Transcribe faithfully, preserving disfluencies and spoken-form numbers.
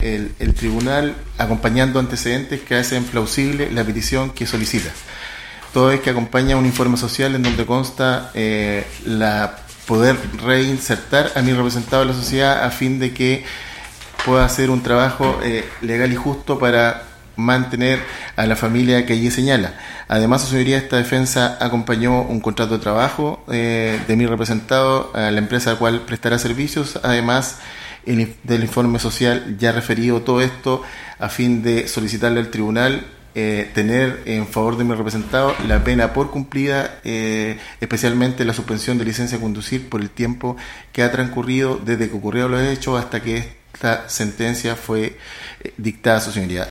el, el tribunal, acompañando antecedentes que hacen plausible la petición que solicita. Todo es que acompaña un informe social en donde consta eh, la poder reinsertar a mi representado en la sociedad a fin de que pueda hacer un trabajo eh, legal y justo para mantener a la familia que allí señala. Además, su señoría, esta defensa acompañó un contrato de trabajo eh, de mi representado a la empresa a la cual prestará servicios, además el, del informe social ya referido, todo esto a fin de solicitarle al tribunal eh, tener en favor de mi representado la pena por cumplida, eh, especialmente la suspensión de licencia de conducir por el tiempo que ha transcurrido desde que ocurrieron los hechos hasta que esta sentencia fue eh, dictada a su señoría.